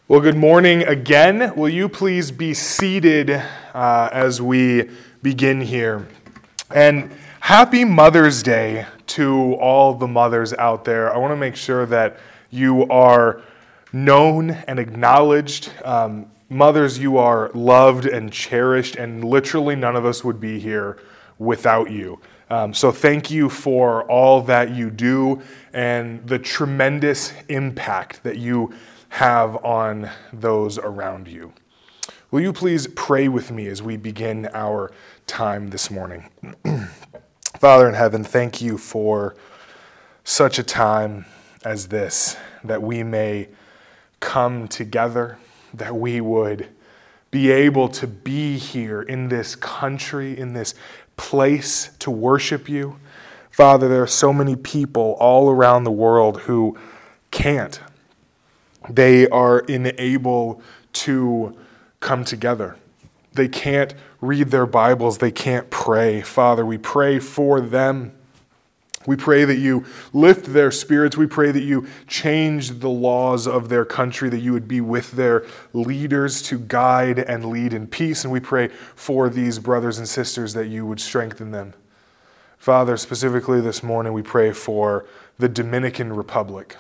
Well, good morning again. Will you please be seated as we begin here? And happy Mother's Day to all the mothers out there. I want to make sure that you are known and acknowledged. Mothers, you are loved and cherished, and literally none of us would be here without you. So thank you for all that you do and the tremendous impact that you have on those around you. Will you please pray with me as we begin our time this morning? Father in heaven, thank you for such a time as this, that we may come together, that we would be able to be here in this country, in this place to worship you. Father, there are so many people all around the world who can't. They are unable to come together. They can't read their Bibles. They can't pray. Father, we pray for them. We pray that you lift their spirits. We pray that you change the laws of their country, that you would be with their leaders to guide and lead in peace. And we pray for these brothers and sisters that you would strengthen them. Father, specifically this morning, we pray for the Dominican Republic.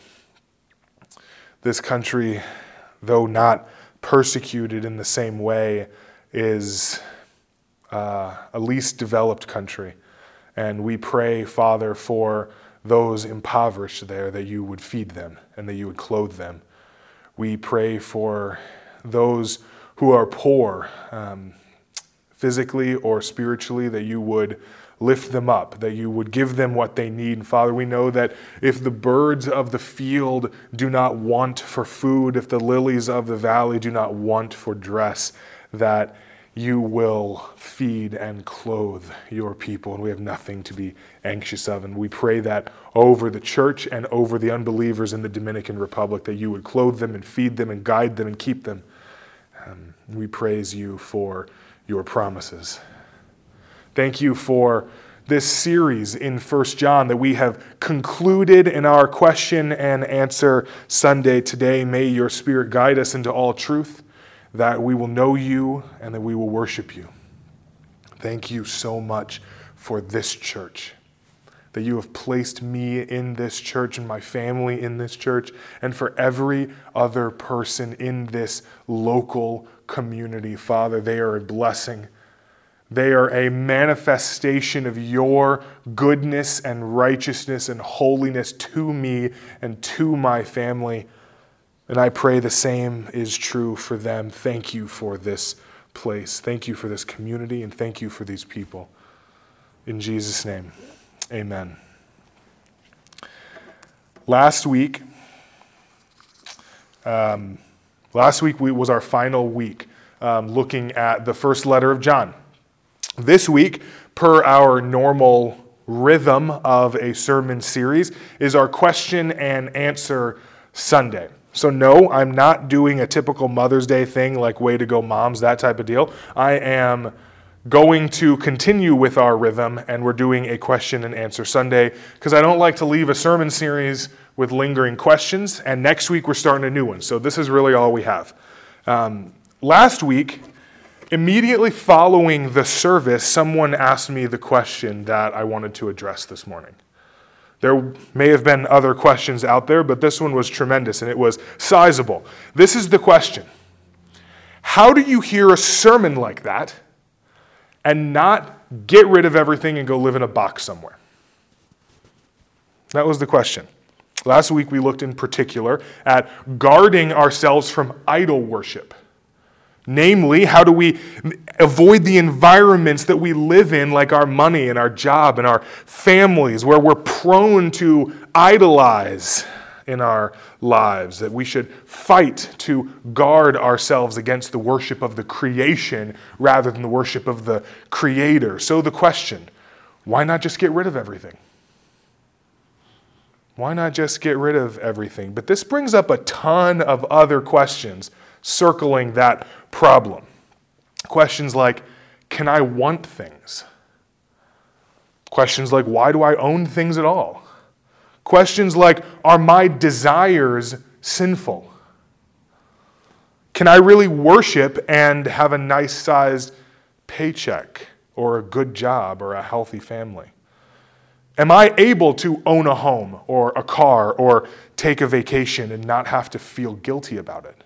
This country, though not persecuted in the same way, is a least developed country. And we pray, Father, for those impoverished there, that you would feed them and that you would clothe them. We pray for those who are poor, physically or spiritually, that you would lift them up, that you would give them what they need. And Father, we know that if the birds of the field do not want for food, if the lilies of the valley do not want for dress, that you will feed and clothe your people, and we have nothing to be anxious of. And we pray that over the church and over the unbelievers in the Dominican Republic, that you would clothe them and feed them and guide them and keep them. We praise you for your promises. Thank you for this series in 1 John that we have concluded in our question and answer Sunday today. May your Spirit guide us into all truth, that we will know you and that we will worship you. Thank you so much for this church, that you have placed me in this church and my family in this church, and for every other person in this local community. Father, they are a blessing. They are a manifestation of your goodness and righteousness and holiness to me and to my family. And I pray the same is true for them. Thank you for this place. Thank you for this community, and thank you for these people. In Jesus' name, amen. Last week was our final week looking at the first letter of John. This week, per our normal rhythm of a sermon series, is our question and answer Sunday. So no, I'm not doing a typical Mother's Day thing like way to go moms, that type of deal. I am going to continue with our rhythm, and we're doing a question and answer Sunday because I don't like to leave a sermon series with lingering questions, and next week we're starting a new one. So this is really all we have. Last week, immediately following the service, someone asked me the question that I wanted to address this morning. There may have been other questions out there, but this one was tremendous, and it was sizable. This is the question: how do you hear a sermon like that and not get rid of everything and go live in a box somewhere? That was the question. Last week we looked in particular at guarding ourselves from idol worship. Namely, how do we avoid the environments that we live in, like our money and our job and our families, where we're prone to idolize in our lives, that we should fight to guard ourselves against the worship of the creation rather than the worship of the Creator. So the question, why not just get rid of everything? Why not just get rid of everything? But this brings up a ton of other questions circling that problem. Questions like, can I want things? Questions like, why do I own things at all? Questions like, are my desires sinful? Can I really worship and have a nice-sized paycheck or a good job or a healthy family? Am I able to own a home or a car or take a vacation and not have to feel guilty about it?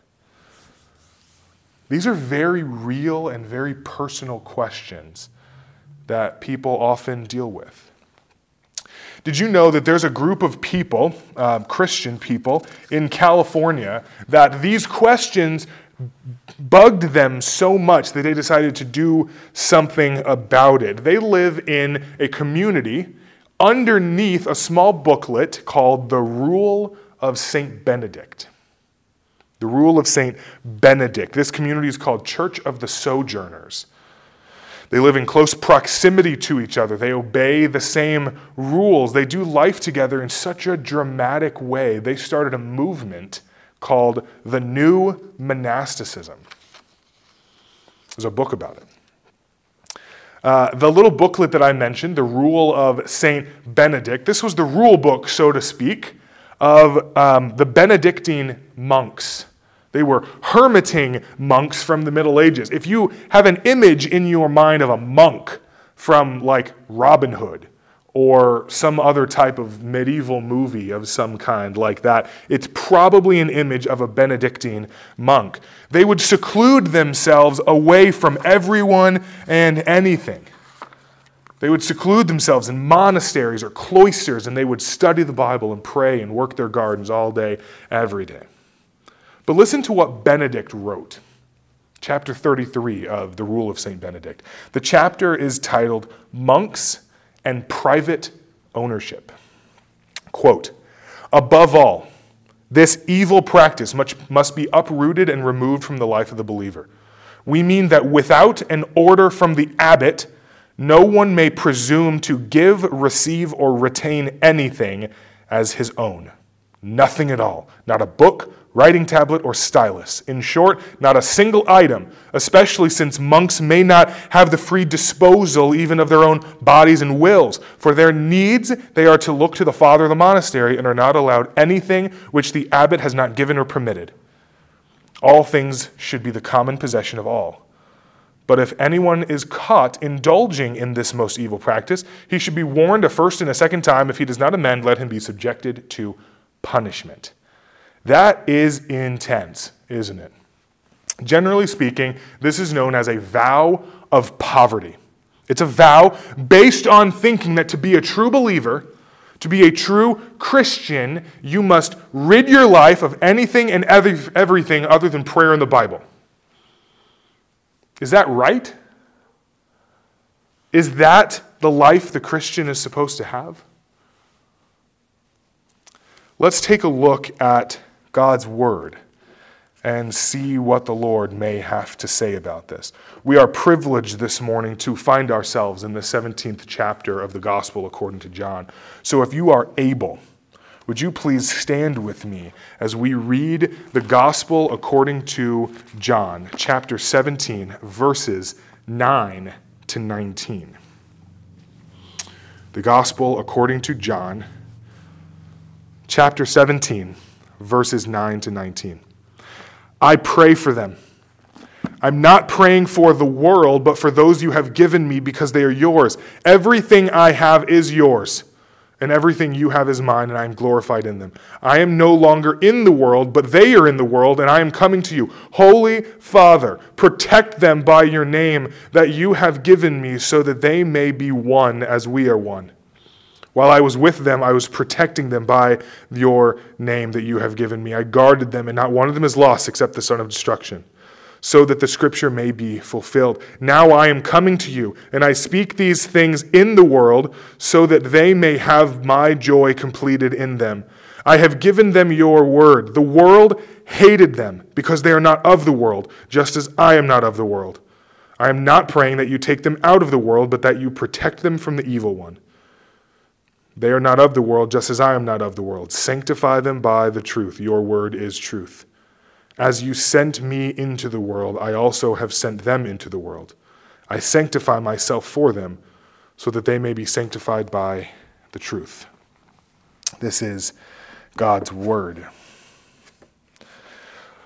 These are very real and very personal questions that people often deal with. Did you know that there's a group of people, Christian people, in California that these questions bugged them so much that they decided to do something about it? They live in a community underneath a small booklet called The Rule of St. Benedict. The Rule of St. Benedict. This community is called Church of the Sojourners. They live in close proximity to each other. They obey the same rules. They do life together in such a dramatic way. They started a movement called the New Monasticism. There's a book about it. The little booklet that I mentioned, The Rule of St. Benedict, this was the rule book, so to speak, of the Benedictine monks. They were hermiting monks from the Middle Ages. If you have an image in your mind of a monk from like Robin Hood or some other type of medieval movie of some kind like that, it's probably an image of a Benedictine monk. They would seclude themselves away from everyone and anything. They would seclude themselves in monasteries or cloisters, and they would study the Bible and pray and work their gardens all day, every day. But listen to what Benedict wrote, chapter 33 of The Rule of St. Benedict. The chapter is titled Monks and Private Ownership. Quote, "Above all, this evil practice must be uprooted and removed from the life of the believer. We mean that without an order from the abbot, no one may presume to give, receive, or retain anything as his own. Nothing at all. Not a book, writing tablet, or stylus. In short, not a single item, especially since monks may not have the free disposal even of their own bodies and wills. For their needs, they are to look to the father of the monastery and are not allowed anything which the abbot has not given or permitted. All things should be the common possession of all. But if anyone is caught indulging in this most evil practice, he should be warned a first and a second time. If he does not amend, let him be subjected to punishment." That is intense, isn't it? Generally speaking, this is known as a vow of poverty. It's a vow based on thinking that to be a true believer, to be a true Christian, you must rid your life of anything and everything other than prayer and the Bible. Is that right? Is that the life the Christian is supposed to have? Let's take a look at God's Word and see what the Lord may have to say about this. We are privileged this morning to find ourselves in the 17th chapter of the Gospel according to John. So if you are able, would you please stand with me as we read the Gospel according to John, chapter 17, verses 9 to 19. The Gospel according to John, chapter 17, verses 9 to 19. "I pray for them. I'm not praying for the world, but for those you have given me because they are yours. Everything I have is yours, and everything you have is mine, and I am glorified in them. I am no longer in the world, but they are in the world, and I am coming to you. Holy Father, protect them by your name that you have given me, so that they may be one as we are one. While I was with them, I was protecting them by your name that you have given me. I guarded them, and not one of them is lost except the son of destruction, so that the scripture may be fulfilled. Now I am coming to you, and I speak these things in the world, so that they may have my joy completed in them. I have given them your word. The world hated them, because they are not of the world, just as I am not of the world. I am not praying that you take them out of the world, but that you protect them from the evil one. They are not of the world, just as I am not of the world. Sanctify them by the truth. Your word is truth. As you sent me into the world, I also have sent them into the world. I sanctify myself for them, so that they may be sanctified by the truth." This is God's word.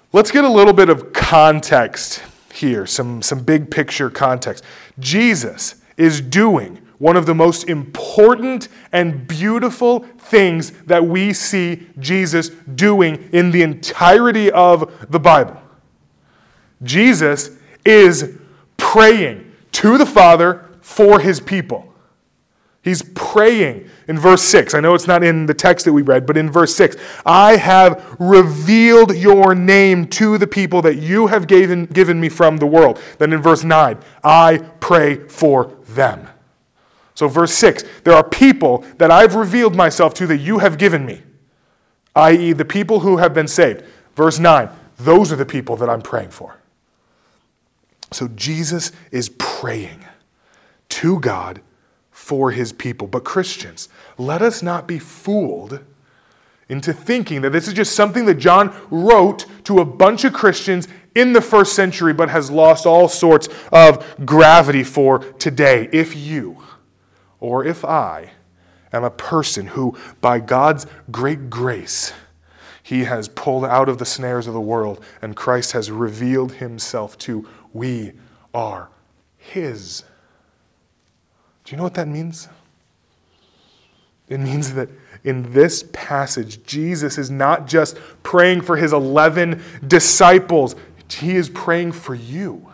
Let's get a little bit of context here, some big picture context. Jesus is doing one of the most important and beautiful things that we see Jesus doing in the entirety of the Bible. Jesus is praying to the Father for his people. He's praying in verse 6. I know it's not in the text that we read, but in verse 6, I have revealed your name to the people that you have given me from the world. Then in verse 9, I pray for them. So verse 6, there are people that I've revealed myself to that you have given me, i.e. the people who have been saved. Verse 9, those are the people that I'm praying for. So Jesus is praying to God for his people. But Christians, let us not be fooled into thinking that this is just something that John wrote to a bunch of Christians in the first century, but has lost all sorts of gravity for today. If you, or if I, am a person who, by God's great grace, he has pulled out of the snares of the world, and Christ has revealed himself to, we are his. Do you know what that means? It means that in this passage, Jesus is not just praying for his 11 disciples. He is praying for you.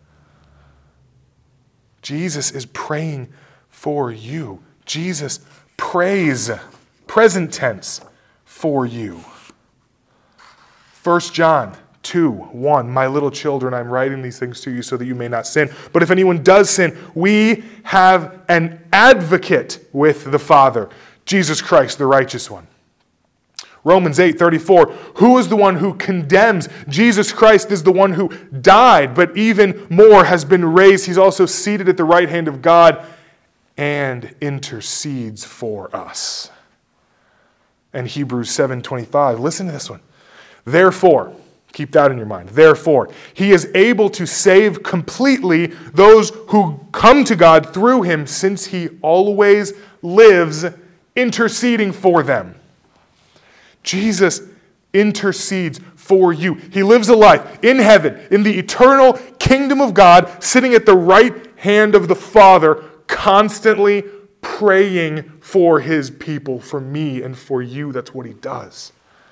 Jesus is praying for you. Jesus prays, present tense, for you. 1 John 2:1, my little children, I'm writing these things to you so that you may not sin. But if anyone does sin, we have an advocate with the Father, Jesus Christ, the righteous one. Romans 8:34, who is the one who condemns? Jesus Christ is the one who died, but even more has been raised. He's also seated at the right hand of God and intercedes for us. And Hebrews 7:25, listen to this one. Therefore, keep that in your mind. Therefore, he is able to save completely those who come to God through him, since he always lives interceding for them. Jesus intercedes for you. He lives a life in heaven, in the eternal kingdom of God, sitting at the right hand of the Father, constantly praying for his people, for me and for you. That's what he does.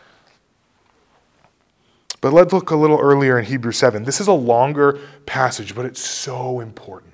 But let's look a little earlier in Hebrews 7. This is a longer passage, but it's so important.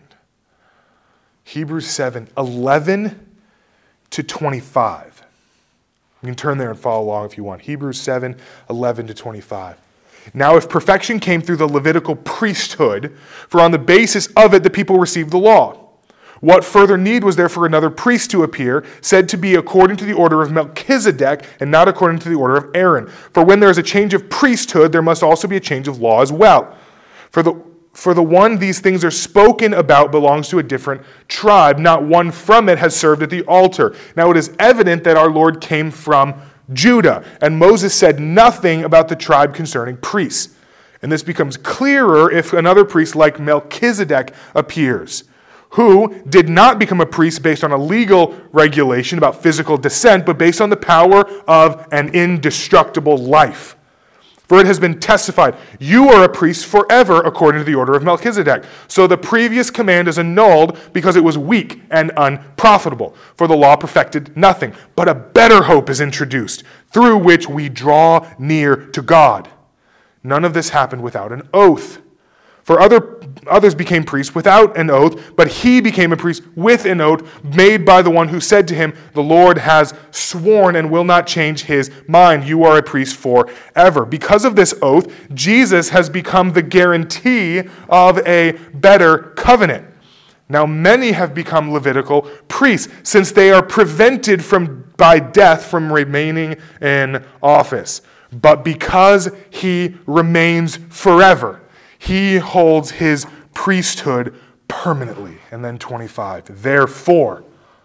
Hebrews 7, 11 to 25. You can turn there and follow along if you want. Hebrews 7, 11 to 25. Now, if perfection came through the Levitical priesthood, for on the basis of it the people received the law, what further need was there for another priest to appear, said to be according to the order of Melchizedek and not according to the order of Aaron? For when there is a change of priesthood, there must also be a change of law as well. For the one these things are spoken about belongs to a different tribe. Not one from it has served at the altar. Now it is evident that our Lord came from Judah, and Moses said nothing about the tribe concerning priests. And this becomes clearer if another priest like Melchizedek appears, who did not become a priest based on a legal regulation about physical descent, but based on the power of an indestructible life. For it has been testified, you are a priest forever according to the order of Melchizedek. So the previous command is annulled because it was weak and unprofitable, for the law perfected nothing. But a better hope is introduced, through which we draw near to God. None of this happened without an oath. For others became priests without an oath, but he became a priest with an oath made by the one who said to him, the Lord has sworn and will not change his mind. You are a priest forever. Because of this oath, Jesus has become the guarantee of a better covenant. Now many have become Levitical priests, since they are prevented by death from remaining in office. But because he remains forever, he holds his priesthood permanently. And then 25. Therefore,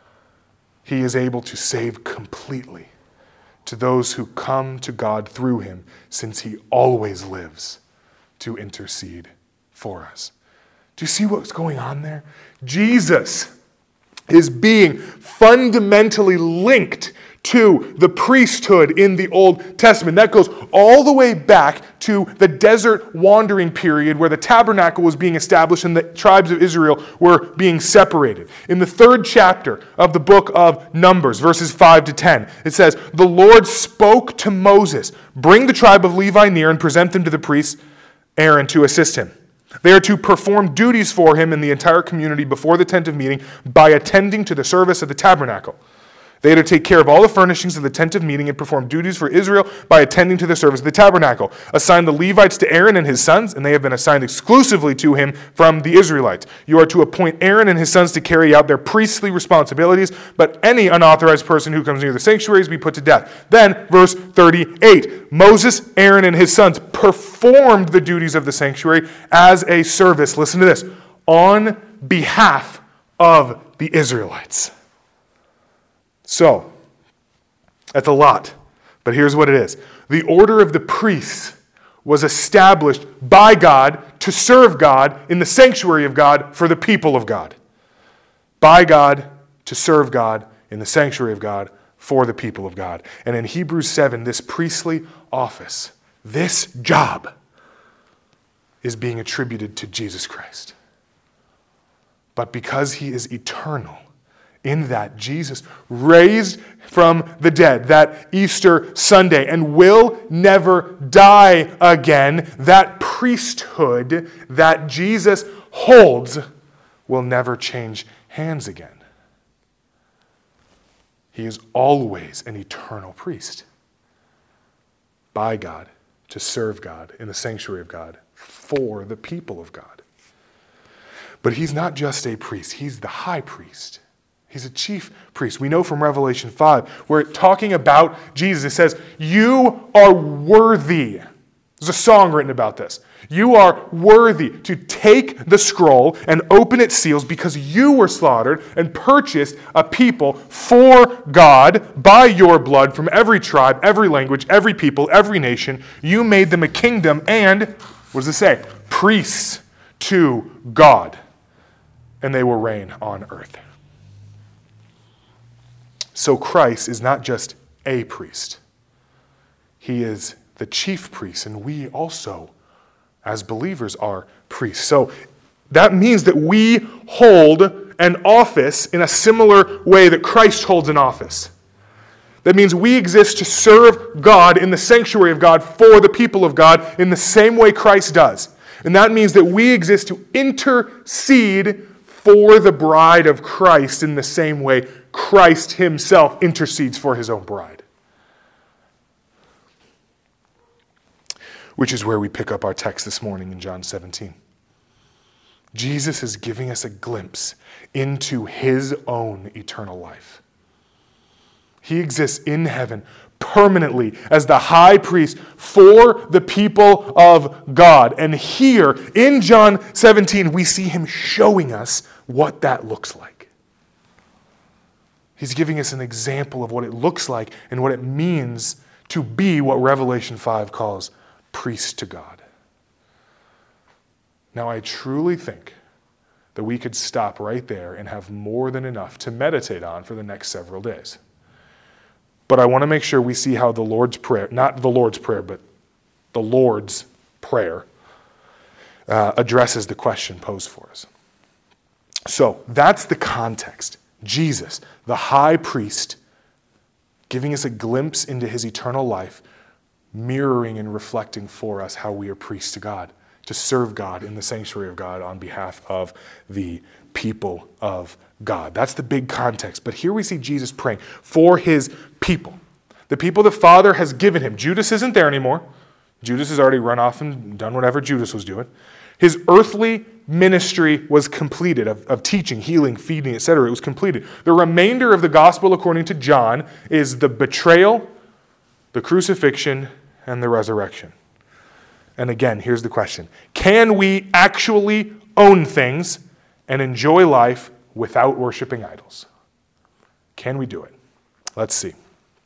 he is able to save completely to those who come to God through him, since he always lives to intercede for us. Do you see what's going on there? Jesus is being fundamentally linked to the priesthood in the Old Testament. That goes all the way back to the desert wandering period where the tabernacle was being established and the tribes of Israel were being separated. In the 3rd chapter of the book of Numbers, verses 5 to 10, it says, "The Lord spoke to Moses, 'Bring the tribe of Levi near and present them to the priest Aaron to assist him. They are to perform duties for him in the entire community before the tent of meeting by attending to the service of the tabernacle. They are to take care of all the furnishings of the tent of meeting and perform duties for Israel by attending to the service of the tabernacle. Assign the Levites to Aaron and his sons, and they have been assigned exclusively to him from the Israelites. You are to appoint Aaron and his sons to carry out their priestly responsibilities, but any unauthorized person who comes near the sanctuary is to be put to death." Then, verse 38, Moses, Aaron, and his sons performed the duties of the sanctuary as a service, listen to this, on behalf of the Israelites. So, that's a lot, but here's what it is. The order of the priests was established by God to serve God in the sanctuary of God for the people of God. By God to serve God in the sanctuary of God for the people of God. And in Hebrews 7, this priestly office, this job, is being attributed to Jesus Christ. But because he is eternal, in that Jesus raised from the dead that Easter Sunday and will never die again, that priesthood that Jesus holds will never change hands again. He is always an eternal priest by God to serve God in the sanctuary of God for the people of God. But he's not just a priest, he's the high priest. He's a chief priest. We know from Revelation 5, where talking about Jesus, it says, "You are worthy." There's a song written about this. "You are worthy to take the scroll and open its seals because you were slaughtered and purchased a people for God by your blood from every tribe, every language, every people, every nation. You made them a kingdom and," what does it say? "Priests to God, and they will reign on earth." So Christ is not just a priest. He is the chief priest, and we also, as believers, are priests. So that means that we hold an office in a similar way that Christ holds an office. That means we exist to serve God in the sanctuary of God for the people of God in the same way Christ does. And that means that we exist to intercede for the bride of Christ in the same way Christ himself intercedes for his own bride. Which is where we pick up our text this morning in John 17. Jesus is giving us a glimpse into his own eternal life. He exists in heaven permanently as the high priest for the people of God. And here in John 17, we see him showing us what that looks like. He's giving us an example of what it looks like and what it means to be what Revelation 5 calls priest to God. Now, I truly think that we could stop right there and have more than enough to meditate on for the next several days. But I want to make sure we see how the Lord's Prayer, not the Lord's Prayer, but the Lord's Prayer, addresses the question posed for us. So, that's the context. Jesus, the high priest, giving us a glimpse into his eternal life, mirroring and reflecting for us how we are priests to God, to serve God in the sanctuary of God on behalf of the people of God. That's the big context. But here we see Jesus praying for his people, the people the Father has given him. Judas isn't there anymore. Judas has already run off and done whatever Judas was doing. His earthly ministry was completed, of teaching, healing, feeding, etc. It was completed. The remainder of the gospel, according to John, is the betrayal, the crucifixion, and the resurrection. And again, here's the question. Can we actually own things and enjoy life without worshiping idols? Can we do it? Let's see.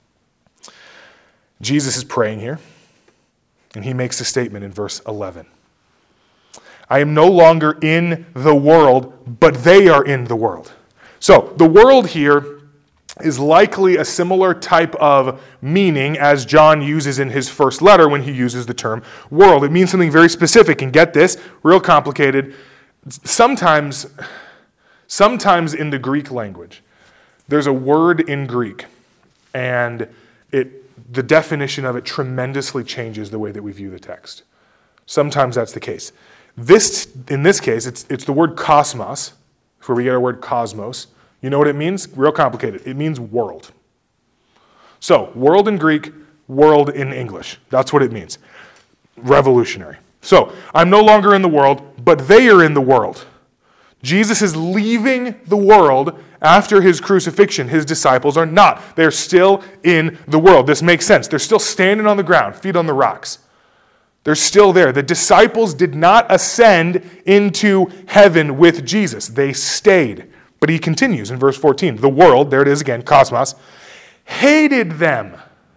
Jesus is praying here, and he makes a statement in verse 11. I am no longer in the world, but they are in the world. So the world here is likely a similar type of meaning as John uses in his first letter when he uses the term world. It means something very specific, and get this, real complicated. Sometimes in the Greek language, there's a word in Greek, and the definition of it tremendously changes the way that we view the text. Sometimes that's the case. In this case, it's the word cosmos, where we get our word cosmos. You know what it means? Real complicated. It means world. So, world in Greek, world in English. That's what it means. Revolutionary. So, I'm no longer in the world, but they are in the world. Jesus is leaving the world after his crucifixion. His disciples are not. They're still in the world. This makes sense. They're still standing on the ground, feet on the rocks. They're still there. The disciples did not ascend into heaven with Jesus. They stayed. But he continues in verse 14. The world, there it is again, cosmos, hated them.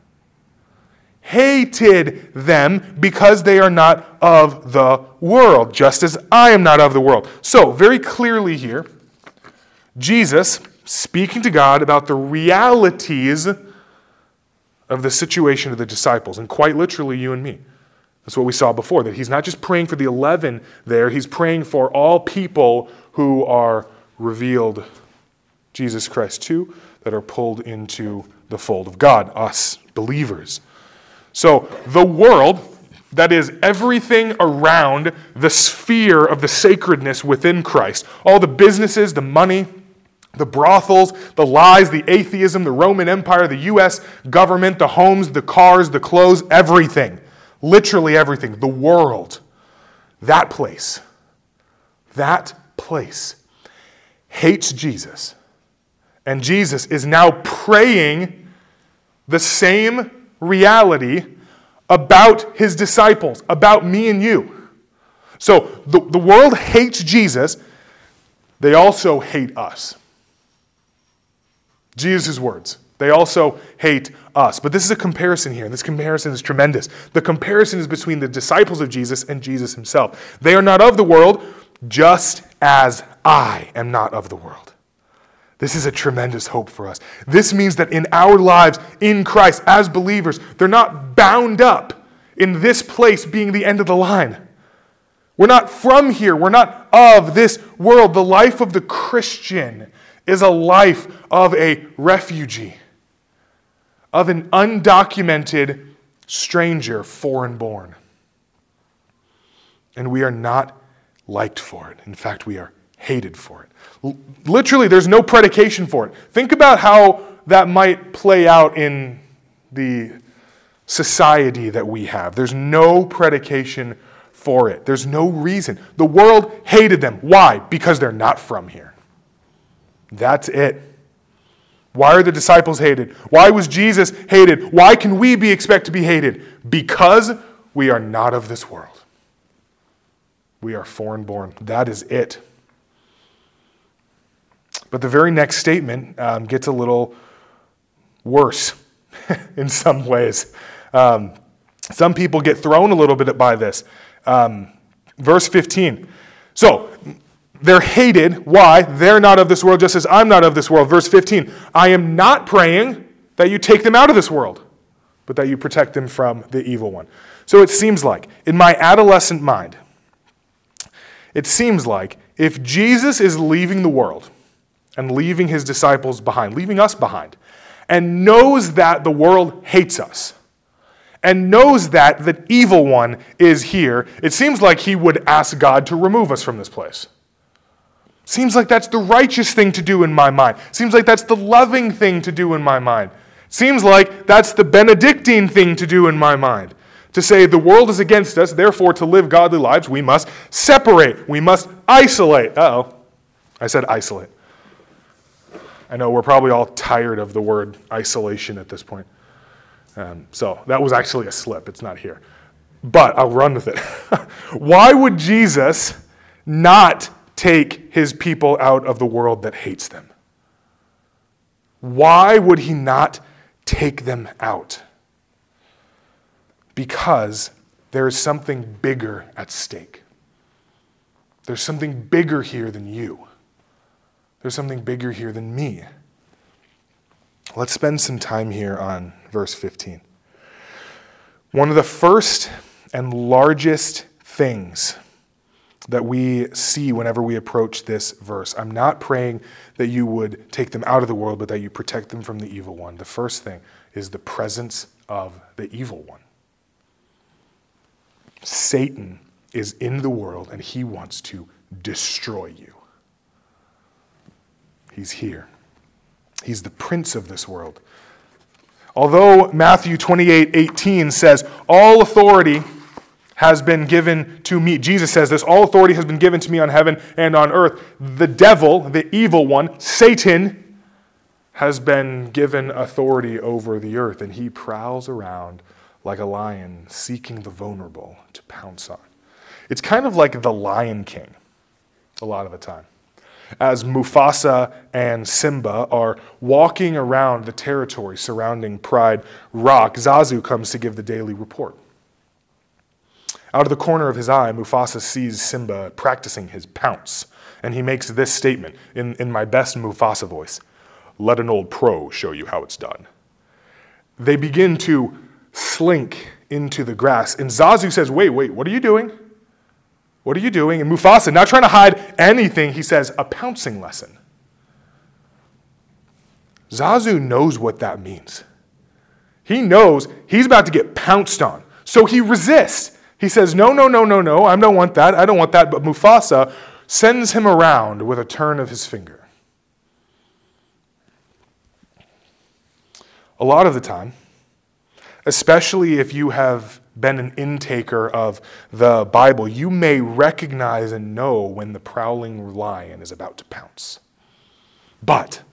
Hated them because they are not of the world, just as I am not of the world. So, very clearly here, Jesus speaking to God about the realities of the situation of the disciples, and quite literally you and me. That's what we saw before, that he's not just praying for the 11 there, he's praying for all people who are revealed Jesus Christ to, that are pulled into the fold of God, us believers. So the world, that is everything around the sphere of the sacredness within Christ, all the businesses, the money, the brothels, the lies, the atheism, the Roman Empire, the U.S. government, the homes, the cars, the clothes, everything, literally everything, the world, that place hates Jesus. And Jesus is now praying the same reality about his disciples, about me and you. So the world hates Jesus. They also hate us. Jesus' words. They also hate us. But this is a comparison here. This comparison is tremendous. The comparison is between the disciples of Jesus and Jesus himself. They are not of the world, just as I am not of the world. This is a tremendous hope for us. This means that in our lives in Christ as believers, they're not bound up in this place being the end of the line. We're not from here. We're not of this world. The life of the Christian is a life of a refugee, of an undocumented stranger, foreign born. And we are not liked for it. In fact, we are hated for it. Literally, there's no predication for it. Think about how that might play out in the society that we have. There's no predication for it. There's no reason. The world hated them. Why? Because they're not from here. That's it. Why are the disciples hated? Why was Jesus hated? Why can we be expected to be hated? Because we are not of this world. We are foreign born. That is it. But the very next statement gets a little worse in some ways. Some people get thrown a little bit by this. Verse 15. So, they're hated. Why? They're not of this world, just as I'm not of this world. Verse 15. I am not praying that you take them out of this world, but that you protect them from the evil one. So it seems like, in my adolescent mind, it seems like if Jesus is leaving the world and leaving his disciples behind, leaving us behind, and knows that the world hates us, and knows that the evil one is here, it seems like he would ask God to remove us from this place. Seems like that's the righteous thing to do in my mind. Seems like that's the loving thing to do in my mind. Seems like that's the Benedictine thing to do in my mind. To say the world is against us, therefore to live godly lives, we must separate. We must isolate. Uh-oh. I said isolate. I know we're probably all tired of the word isolation at this point. So that was actually a slip. It's not here. But I'll run with it. Why would Jesus not take his people out of the world that hates them? Why would he not take them out? Because there is something bigger at stake. There's something bigger here than you. There's something bigger here than me. Let's spend some time here on verse 15. One of the first and largest things that we see whenever we approach this verse. I'm not praying that you would take them out of the world, but that you protect them from the evil one. The first thing is the presence of the evil one. Satan is in the world and he wants to destroy you. He's here. He's the prince of this world. Although Matthew 28:18 says, all authority has been given to me. Jesus says this, all authority has been given to me on heaven and on earth. The devil, the evil one, Satan, has been given authority over the earth, and he prowls around like a lion, seeking the vulnerable to pounce on. It's kind of like the Lion King a lot of the time. As Mufasa and Simba are walking around the territory surrounding Pride Rock, Zazu comes to give the daily report. Out of the corner of his eye, Mufasa sees Simba practicing his pounce, and he makes this statement in my best Mufasa voice: "Let an old pro show you how it's done." They begin to slink into the grass, and Zazu says, wait, what are you doing? What are you doing? And Mufasa, not trying to hide anything, he says, a pouncing lesson. Zazu knows what that means. He knows he's about to get pounced on, so he resists. He says, no, I don't want that. But Mufasa sends him around with a turn of his finger. A lot of the time, especially if you have been an intaker of the Bible, you may recognize and know when the prowling lion is about to pounce. But,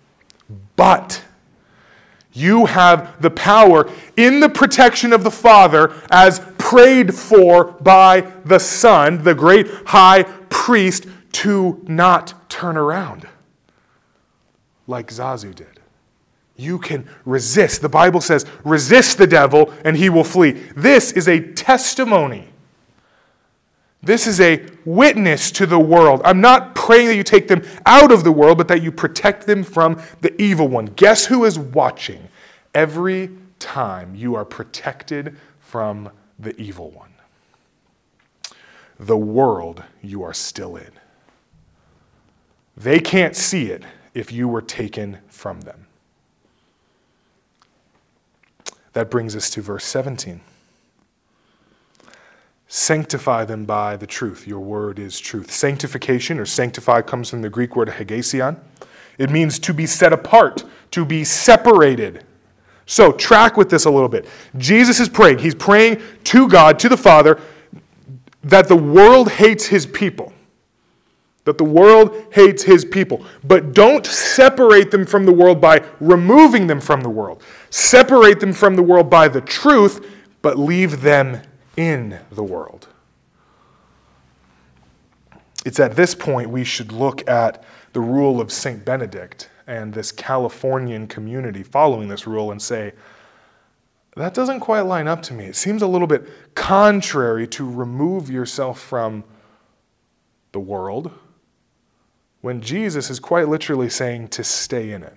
you have the power in the protection of the Father as prayed for by the Son, the great high priest, to not turn around like Zazu did. You can resist. The Bible says, resist the devil and he will flee. This is a testimony. This is a witness to the world. I'm not praying that you take them out of the world, but that you protect them from the evil one. Guess who is watching every time you are protected from the evil one? The world you are still in. They can't see it if you were taken from them. That brings us to verse 17. Sanctify them by the truth. Your word is truth. Sanctification, or sanctify, comes from the Greek word hagision. It means to be set apart, to be separated. So track with this a little bit. Jesus is praying. He's praying to God, to the Father, that the world hates his people. That the world hates his people. But don't separate them from the world by removing them from the world. Separate them from the world by the truth, but leave them in the world. It's at this point we should look at the rule of St. Benedict and this Californian community following this rule and say, that doesn't quite line up to me. It seems a little bit contrary to remove yourself from the world when Jesus is quite literally saying to stay in it.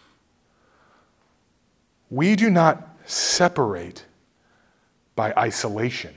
We do not separate by isolation.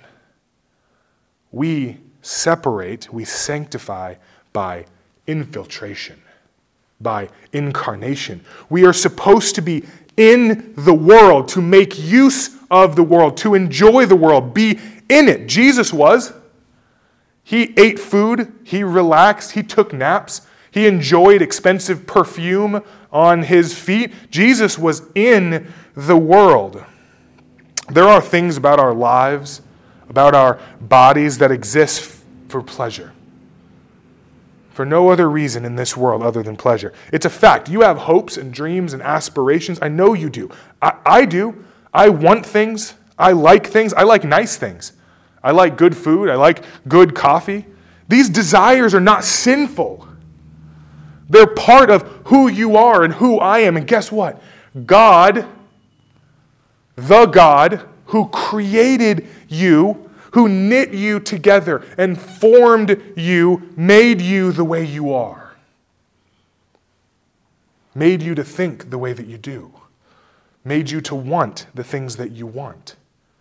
We separate, we sanctify by infiltration, by incarnation. We are supposed to be in the world, to make use of the world, to enjoy the world, be in it. Jesus was. He ate food, he relaxed, he took naps, he enjoyed expensive perfume on his feet. Jesus was in the world. There are things about our lives, about our bodies that exist for pleasure. For no other reason in this world other than pleasure. It's a fact. You have hopes and dreams and aspirations. I know you do. I do. I want things. I like things. I like nice things. I like good food. I like good coffee. These desires are not sinful. They're part of who you are and who I am. And guess what? God, the God who created you, who knit you together and formed you, made you the way you are. Made you to think the way that you do. made you to want the things that you want.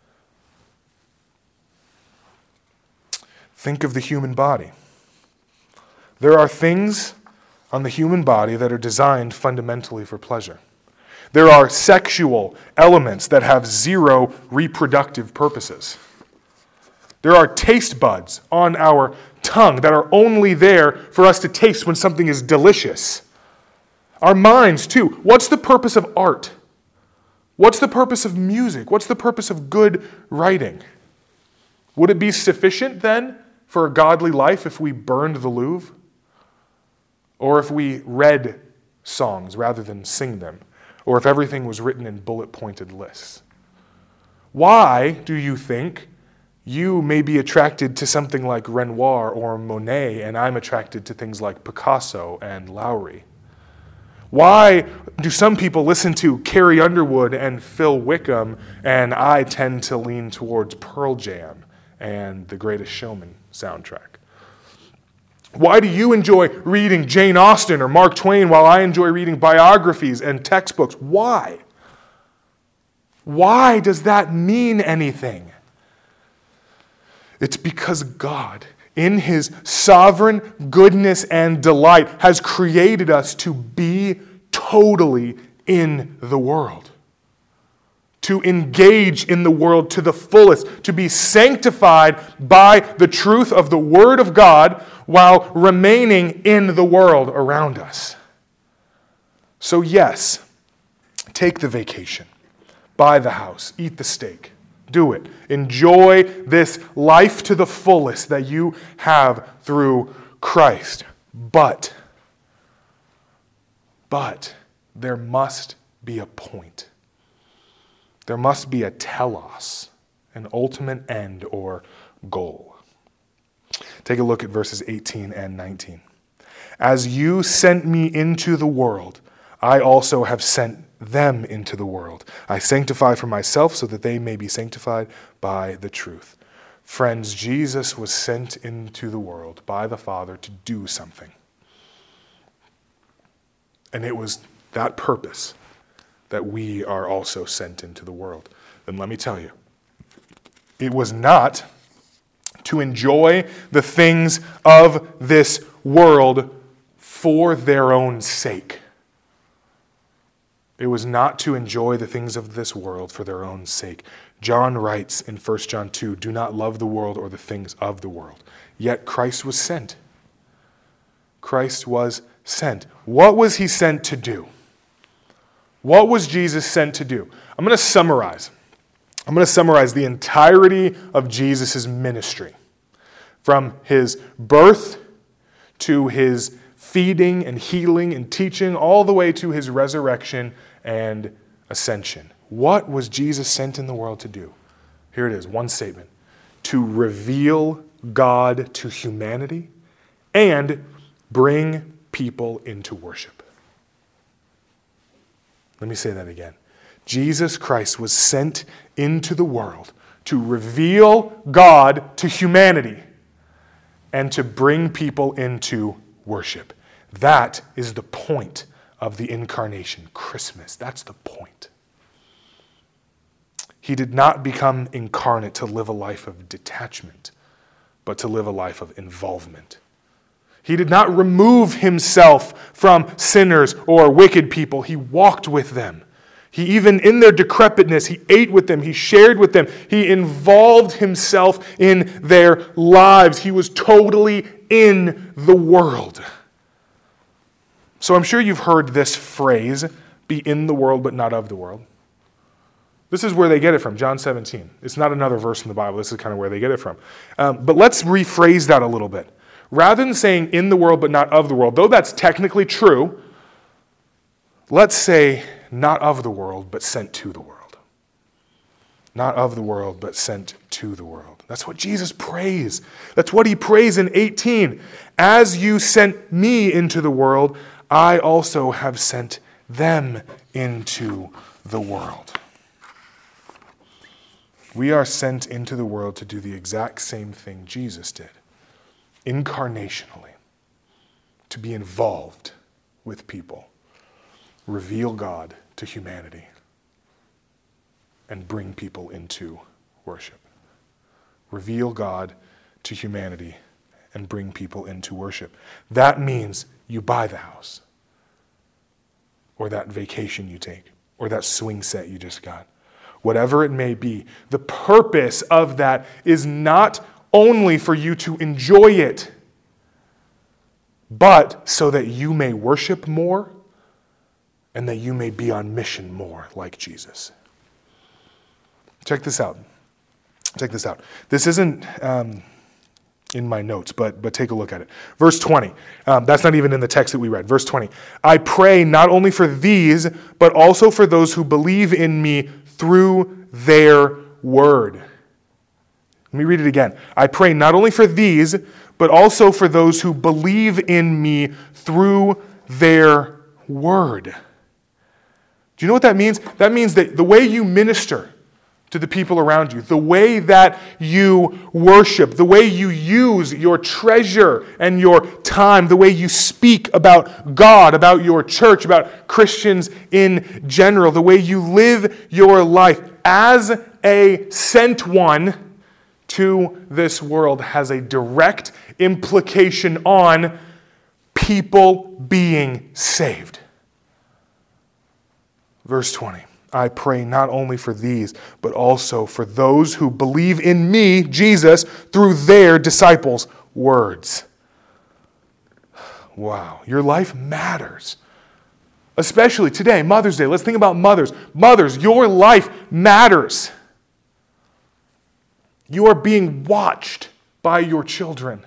Think of the human body. There are things on the human body that are designed fundamentally for pleasure. There are sexual elements that have zero reproductive purposes. There are taste buds on our tongue that are only there for us to taste when something is delicious. Our minds, too. What's the purpose of art? What's the purpose of music? What's the purpose of good writing? Would it be sufficient then for a godly life if we burned the Louvre? Or if we read songs rather than sing them? Or if everything was written in bullet-pointed lists? Why do you think you may be attracted to something like Renoir or Monet, and I'm attracted to things like Picasso and Lowry? Why do some people listen to Carrie Underwood and Phil Wickham, and I tend to lean towards Pearl Jam and The Greatest Showman soundtrack? Why do you enjoy reading Jane Austen or Mark Twain while I enjoy reading biographies and textbooks? Why? Why does that mean anything? It's because God, in his sovereign goodness and delight, has created us to be totally in the world, to engage in the world to the fullest, to be sanctified by the truth of the Word of God while remaining in the world around us. So yes, take the vacation, buy the house, eat the steak. Do it. Enjoy this life to the fullest that you have through Christ. But there must be a point. There must be a telos, an ultimate end or goal. Take a look at verses 18 and 19. As you sent me into the world, I also have sent them into the world. I sanctify for myself so that they may be sanctified by the truth. Friends, Jesus was sent into the world by the Father to do something. And it was that purpose that we are also sent into the world. Then let me tell you, it was not to enjoy the things of this world for their own sake. It was not to enjoy the things of this world for their own sake. John writes in 1 John 2, do not love the world or the things of the world. Yet Christ was sent. Christ was sent. What was he sent to do? What was Jesus sent to do? I'm going to summarize the entirety of Jesus' ministry. From his birth to his feeding and healing and teaching, all the way to his resurrection and ascension. What was Jesus sent in the world to do? Here it is, one statement. To reveal God to humanity and bring people into worship. Let me say that again. Jesus Christ was sent into the world to reveal God to humanity and to bring people into worship. That is the point of the incarnation, Christmas. That's the point. He did not become incarnate to live a life of detachment, but to live a life of involvement. He did not remove himself from sinners or wicked people. He walked with them. He even in their decrepitness, he ate with them, he shared with them, he involved himself in their lives. He was totally in the world. So I'm sure you've heard this phrase, be in the world but not of the world. This is where they get it from, John 17. It's not another verse in the Bible. This is kind of where they get it from. But let's rephrase that a little bit. Rather than saying in the world but not of the world, though that's technically true, let's say not of the world but sent to the world. Not of the world but sent to the world. That's what Jesus prays. That's what he prays in 18. As you sent me into the world, I also have sent them into the world. We are sent into the world to do the exact same thing Jesus did, incarnationally, to be involved with people, reveal God to humanity. and bring people into worship. Reveal God to humanity and bring people into worship. That means you buy the house, or that vacation you take, or that swing set you just got. Whatever it may be, the purpose of that is not only for you to enjoy it, but so that you may worship more and that you may be on mission more like Jesus. Check this out. Check this out. This isn't in my notes, but take a look at it. Verse 20. That's not even in the text that we read. Verse 20. I pray not only for these, but also for those who believe in me through their word. Let me read it again. I pray not only for these, but also for those who believe in me through their word. Do you know what that means? That means that the way you minister to the people around you, the way that you worship, the way you use your treasure and your time, the way you speak about God, about your church, about Christians in general, the way you live your life as a sent one to this world has a direct implication on people being saved. Verse 20. I pray not only for these, but also for those who believe in me, Jesus, through their disciples' words. Wow, your life matters. Especially today, Mother's Day. Let's think about mothers. Mothers, your life matters. You are being watched by your children.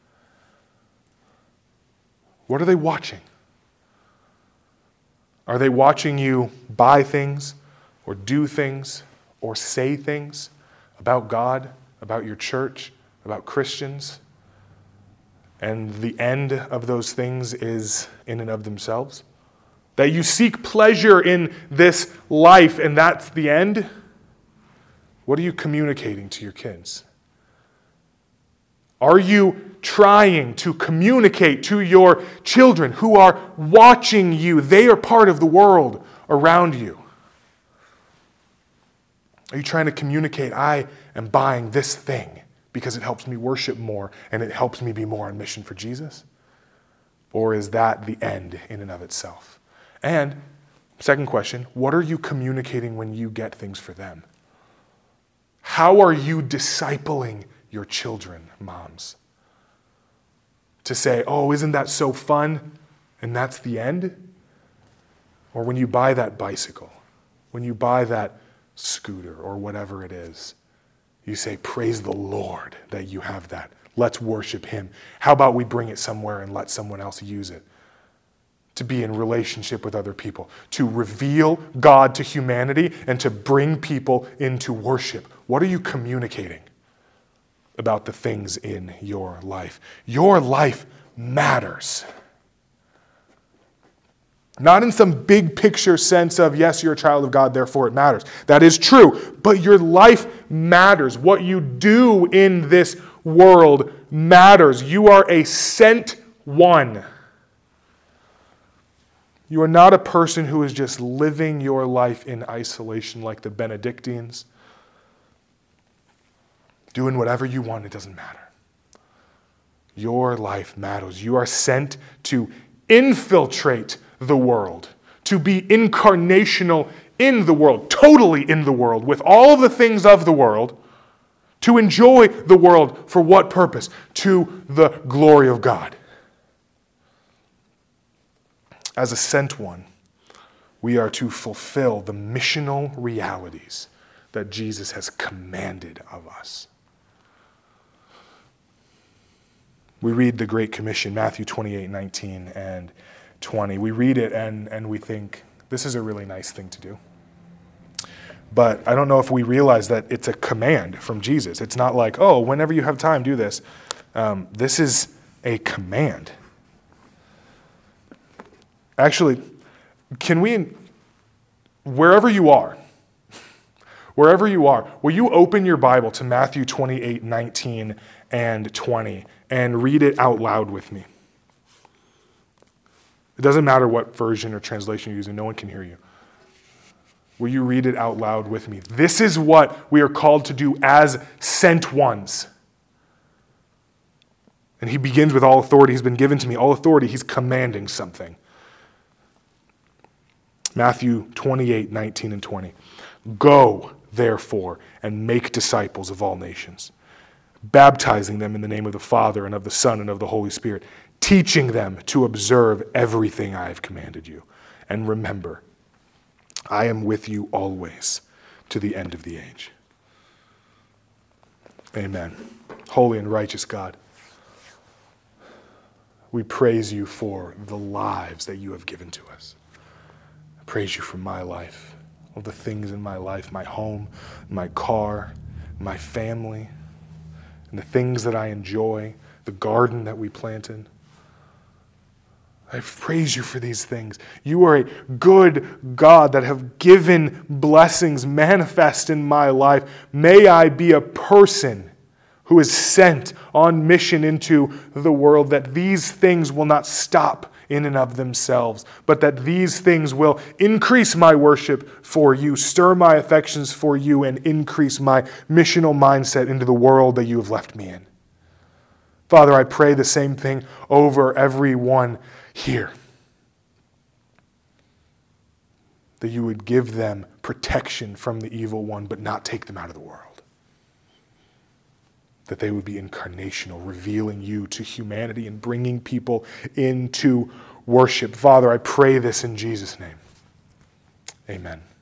What are they watching? Are they watching you buy things or do things or say things about God, about your church, about Christians? And the end of those things is in and of themselves? That you seek pleasure in this life and that's the end? What are you communicating to your kids? Are you trying to communicate to your children who are watching you? They are part of the world around you. Are you trying to communicate, I am buying this thing because it helps me worship more and it helps me be more on mission for Jesus? Or is that the end in and of itself? And second question, what are you communicating when you get things for them? How are you discipling your children, moms? To say, oh, isn't that so fun? And that's the end? Or when you buy that bicycle, when you buy that scooter or whatever it is, you say, praise the Lord that you have that. Let's worship him. How about we bring it somewhere and let someone else use it? To be in relationship with other people, to reveal God to humanity and to bring people into worship. What are you communicating about the things in your life? Your life matters. Not in some big picture sense of, yes, you're a child of God, therefore it matters. That is true, but your life matters. What you do in this world matters. You are a sent one. You are not a person who is just living your life in isolation like the Benedictines. Doing whatever you want, it doesn't matter. Your life matters. You are sent to infiltrate the world, to be incarnational in the world, totally in the world, with all the things of the world, to enjoy the world for what purpose? To the glory of God. As a sent one, we are to fulfill the missional realities that Jesus has commanded of us. We read the Great Commission, Matthew 28, 19 and 20. We read it and we think, this is a really nice thing to do. But I don't know if we realize that it's a command from Jesus. It's not like, oh, whenever you have time, do this. This is a command. Actually, can we, wherever you are, will you open your Bible to Matthew 28, 19 and 20 and read it out loud with me? It doesn't matter what version or translation you're using. No one can hear you. Will you read it out loud with me? This is what we are called to do as sent ones. And he begins with all authority has been given to me. All authority, he's commanding something. Matthew 28, 19 and 20. Go, therefore, and make disciples of all nations, baptizing them in the name of the Father and of the Son and of the Holy Spirit, teaching them to observe everything I have commanded you. And remember, I am with you always to the end of the age. Amen. Holy and righteous God, we praise you for the lives that you have given to us. I praise you for my life, all the things in my life, my home, my car, my family, and the things that I enjoy, the garden that we planted. I praise you for these things. You are a good God that have given blessings manifest in my life. May I be a person who is sent on mission into the world, that these things will not stop in and of themselves, but that these things will increase my worship for you, stir my affections for you, and increase my missional mindset into the world that you have left me in. Father, I pray the same thing over everyone here, that you would give them protection from the evil one, but not take them out of the world. That they would be incarnational, revealing you to humanity and bringing people into worship. Father, I pray this in Jesus' name. Amen.